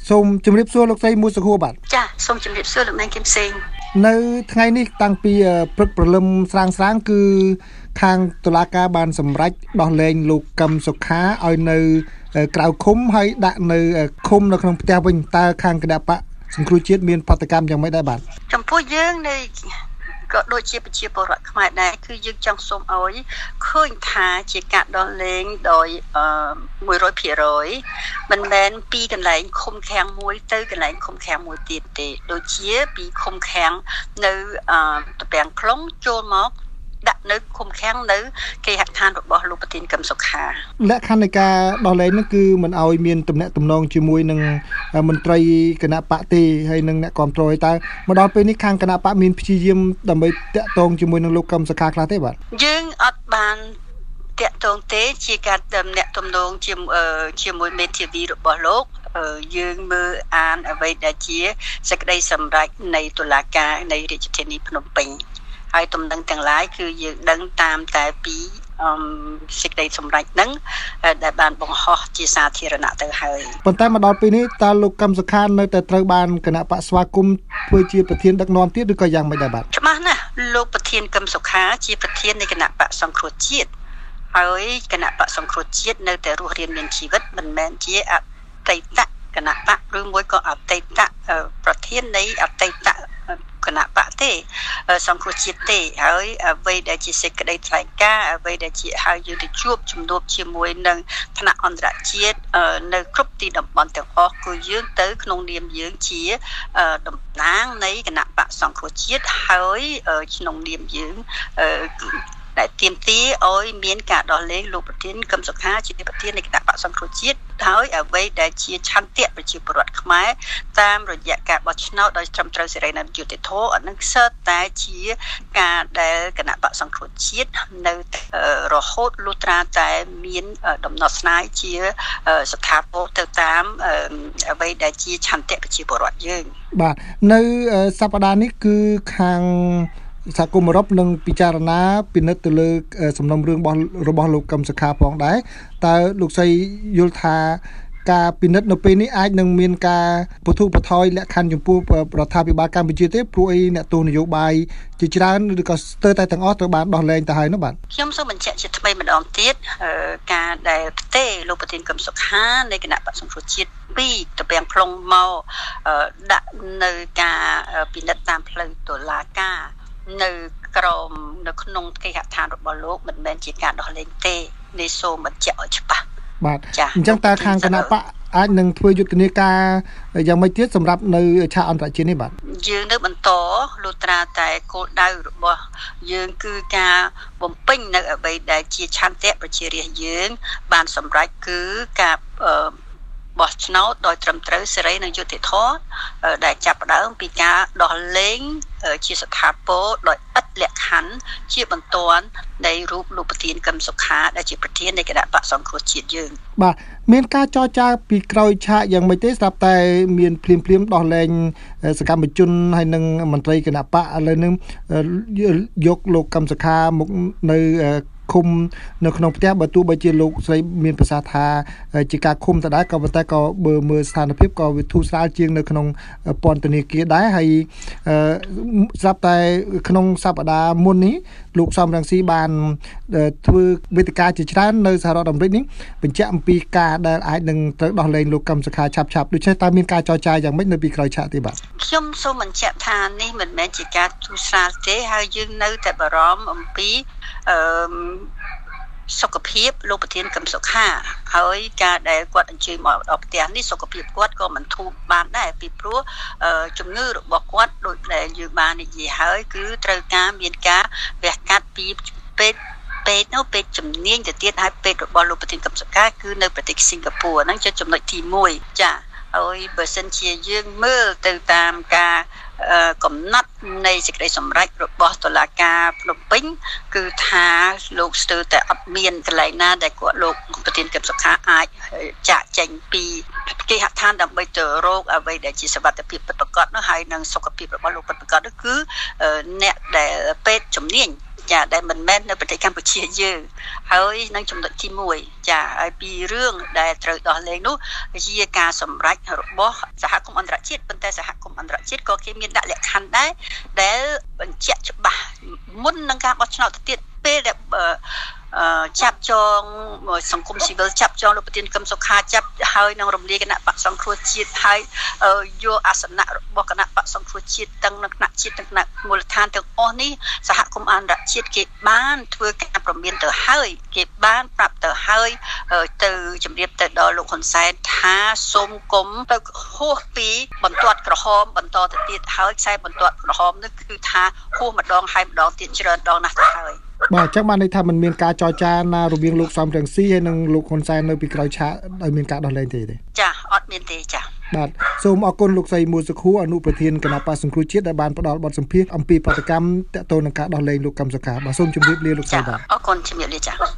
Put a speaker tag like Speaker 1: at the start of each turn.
Speaker 1: សូមជម្រាបសួរលោកស្រីមួយសខួរបាទ
Speaker 2: ចាសូមជម្រាបសួរលោកនាងគឹមសេង
Speaker 1: នៅថ្ងៃនេះតាំងពីព្រឹកព្រលឹមស្រាងគឺខាងតុលាការបានសម្រេចដោះលែងលោកកឹមសុខាឲ្យនៅក្រៅឃុំហើយដាក់នៅឃុំនៅក្នុងផ្ទះវិញតើខាងគណៈបកសង្គ្រោះជាតិមានបដកម្មយ៉ាងម៉េចដែរបាទ
Speaker 2: ចំពោះយើងនៅក៏ដូចជាប្រជាពលរដ្ឋខ្មែរដែរគឺយើងចង់សូមឲ្យឃើញថាជាការដោះលែងដោយ100% មិនមែនពីកន្លែងឃុំឃាំងមួយទៅកន្លែងឃុំឃាំងមួយទៀតទេដូចជាពីឃុំឃាំងនៅតំពាំង Klong ចូលមកដាក់នៅឃុំឃាំងនៅគេហដ្ឋានរបស់លោកប្រធានកឹមសុខា
Speaker 1: លក្ខខណ្ឌនៃការដោះលែងនេះគឺមិនឲ្យមានទំនាក់ទំនងជាមួយនឹងមន្ត្រីគណៈបកទេហើយនឹងអ្នកគ្រប់គ្រងតើមកដល់ពេលនេះខាងគណៈបកមានព្យាយាមដើម្បីតាក់ទងជាមួយនឹងលោកកឹមសុខាខ្លះទេបាទ
Speaker 2: យើងអត់បានតាក់ទងទេជាការទំនាក់ទំនងជាមួយមេធាវីរបស់លោកយើងមើលអានអ្វីដែលជាសេចក្តីសម្រេចនៃតុលាការនៃរាជធានីភ្នំពេញហើយទំនឹងទាំងឡាយគឺយើងដឹងតាមតែពីសេចក្តីសម្រេចហ្នឹងដែលបានបង្ហោះជាសាធារណៈទៅហើយ
Speaker 1: ប៉ុន្តែមកដល់ពេលនេះតើលោកកឹមសុខានៅតែត្រូវបានគណៈបកស្វាគមន៍ធ្វើជាប្រធានដឹកនាំទៀតឬក៏យ៉ាងម៉េចដែរបាទ
Speaker 2: ច្បាស់ណាស់លោកប្រធានកឹមសុខាជាប្រធាននៃគណៈបកសង្គ្រោះជាតិហើយគណៈបកសង្គ្រោះជាតិនៅតែរស់រានមានជីវិតមិនមែនជាអតីតគណៈបកឬមួយក៏អតីតប្រធាននៃអតីតគណៈបកទេសង្គ្រោះជាតិទេហើយអ្វីដែលជាសេចក្តីថ្លែងការណ៍អ្វីដែលជាហើយយើងទៅជួបជំនួបជាមួយនឹងថ្នាក់អន្តរជាតិនៅគ្រប់ទីតំបន់ទាំងអស់គឺយើងទៅក្នុងនាមយើងជាតំណាងនៃគណៈបកសង្គ្រោះជាតិហើយក្នុងនាមយើងដែលទាមទារឲ្យមានការដោះលែងលោកប្រធានកឹមសុខាជាប្រធាននៃគណៈបកសង្គ្រោះជាតិហើយអ្វីដែលជាឆន្ទៈប្រជាពលរដ្ឋខ្មែរតាមរយៈការបោះឆ្នោតដោយត្រឹមត្រូវសេរីនិងយុត្តិធម៌អានឹងសើតែជាការដែលគណៈបកសង្គ្រោះជាតិនៅរហូតលុះត្រាតែមានដំណោះស្រាយជាស្ថាពរទៅតាមអ្វីដែលជាឆន្ទៈប្រជាពលរដ្ឋយើង
Speaker 1: បាទនៅសប្តាហ៍នេះគឺខាងសហគមន៍អឺរ៉ុបនឹងពិចារណាពិនិត្យទៅលើសំណុំរឿងរបស់លោកកឹមសុខាផងដែរតើលោកស្រីយល់ថាការពិនិត្យនៅពេលនេះអាចនឹងមានការពធុបថយលក្ខខណ្ឌចំពោះរដ្ឋាភិបាលកម្ពុជាទេព្រោះអីអ្នកទស្សនយោបាយជាច្រើនឬក៏ស្ទើរតែទាំងអស់ត្រូវបានដោះលែងទៅហើយនោះបាទ
Speaker 2: ខ្ញុំសូមបញ្ជាក់ជាថ្មីម្ដងទៀតការដែលផ្ទេរលោកប្រធានកឹមសុខានៃគណៈបក្សសង្គ្រោះជាតិពីតំពាំង Klong មកដាក់នៅការពិនិត្យតាមផ្លូវតុលាការនៅក្រមនៅក្នុងគេហដ្ឋានរបស់លោកមិនមែនជាការដោះលែងទេនេះសូមបញ្ជាក់ឲ្យច្បាស់
Speaker 1: បាទអញ្ចឹងតើខាងគណៈបកអាចនឹងធ្វើយុទ្ធនាការយ៉ាងម៉េចទៀតសម្រាប់នៅឆាកអន្តរជាតិនេះបាទ
Speaker 2: យើងនៅបន្តលុះត្រាតែគោលដៅរបស់យើងគឺការបំពេញនៅអ្វីដែលជាឆន្ទៈប្រជារាស្ត្រយើងបានសម្រេចគឺការបោះឆ្នោតដោយត្រឹមត្រូវសេរីនិងយុត្តិធម៌ដែលចាប់ផ្ដើមពីការដោះលែងជាស្ថាពរដោយឥតលក្ខខណ្ឌជាបន្ទាន់នៃរូបលោកប្រធានកឹមសុខាដែលជាប្រធាននៃគណៈបក្សសង្គ្រោះជាតិយើង
Speaker 1: បាទមានការចរចាពីក្រោយឆាកយ៉ាងម៉េចទេស្រាប់តែមានភ្លាមដោះលែងសកម្មជនហើយនិងមន្ត្រីគណៈបកឥឡូវនេះយកលោកកឹមសុខាមកនៅឃុំនៅក្នុងផ្ទះបើទោះបីជាលោកស្រីមានប្រសាសន៍ថាជាការឃុំទៅដែរក៏ប៉ុន្តែក៏បើមើលស្ថានភាពក៏វាធូរស្រាលជាងនៅក្នុងពន្ធនាគារដែរហើយស្រាប់តែក្នុងសប្តាហ៍មុននេះលោកសំរងស៊ីបានធ្វើវេទិកាជាច្រើននៅសហរដ្ឋអាមេរិកនេះបញ្ជាក់អំពីការដែលអាចនឹងត្រូវដោះលែងលោកកឹមសុខាឆាប់ៗដូច្នេះតើមានការចរចាយ៉ាងម៉េចនៅពីក្រោយឆាកទេបាទ
Speaker 2: ខ្ញុំសូមបញ្ជាក់ថានេះមិនមែនជាការធូរស្រាលទេហើយយើងនៅតែបារម្ភអំពីសុខភាពលោកប្រធានកឹមសុខាហើយការដែលគាត់អញ្ជើញមកដល់ផ្ទះនេះសុខភាពគាត់ក៏មិនធូរបានដែរពីព្រោះជំងឺរបស់គាត់ដូចដែលយើងបាននិយាយហើយគឺត្រូវការមានការវះកាត់ពីពេទ្យជំនាញទៅទៀតហើយពេទ្យរបស់លោកប្រធានកឹមសុខាគឺនៅប្រទេសសិង្ហបុរីហ្នឹងជាចំណុចទី1ចាហើយបើសិនជាយើងមើលទៅតាមការកំណត់នៃសេចក្តីសម្រេចរបស់តុលាការភ្នំពេញគឺថាលោកស្ទើរតែអត់មានកន្លែងណាដែលគាត់លោកប្រធានកឹមសុខាអាចចាកចេញពីគេហដ្ឋានដើម្បីទៅរកអ្វីដែលជាសុវត្ថិភាពពិតប្រាកដនោះហើយនឹងសុខភាពរបស់លោកពិតប្រាកដនោះគឺអ្នកដែលពេទ្យជំនាញចាដែលមិនមែននៅប្រទេសកម្ពុជាយើងហើយនឹងចំណុចទី1ចាហើយពីរឿងដែលត្រូវដោះលែងនោះជាការសម្រេចរបស់សហគមន៍អន្តរជាតិប៉ុន្តែសហគមន៍អន្តរជាតិក៏គេមានដាក់លក្ខខណ្ឌដែរដែលបញ្ជាក់ច្បាស់មុននឹងការបោះឆ្នោតទៅទៀតពេលដែលចាប់ចងសង្គមស៊ីវិលចាប់ចងលោកប្រធានកឹមសុខាចាប់ហើយនឹងរំលាយគណៈបក្សសង្គ្រោះជាតិហើយយកអាសនៈរបស់គណៈបក្សសង្គ្រោះជាតិទាំងនៅថ្នាក់ជាតិទាំងថ្នាក់មូលដ្ឋានទាំងអស់នេះសហគមន៍អន្តរជាតិគេបានធ្វើការប្រមានទៅហើយគេបានប្រាប់ទៅហើយទៅជំរាបទៅដល់លោកហ៊ុនសែនថាសូមគុំទៅហួសពីបន្ទាត់ក្រហមបន្តទៅទៀតហើយខ្សែបន្ទាត់ក្រហមនេះគឺថាហួសម្ដងហើយម្ដងទៀតច្រើនដងណាស់ទៅហើយ
Speaker 1: បាទអញ្ចឹងបានន័យថាมันមានការចរចាណារវាងលោកសំរងស៊ីហើយនិងលោកហ៊ុនសែននៅពីក្រោយឆាកដោយមានការដោះលែងទេ
Speaker 2: ចាអត់មានទេចា
Speaker 1: បាទសូមអរគុណលោកស្រីមួលសុខួរអនុប្រធានគណៈបក្សសង្គ្រោះជាតិដែលបានផ្ដល់បទសម្ភាសន៍អំពីប្រតិកម្មទាក់ទងនឹងការដោះលែងលោកកឹមសុខាបាទសូមជម្រាបលាលោកស្រីបាទ
Speaker 2: អរគុណជម្រាបលាចា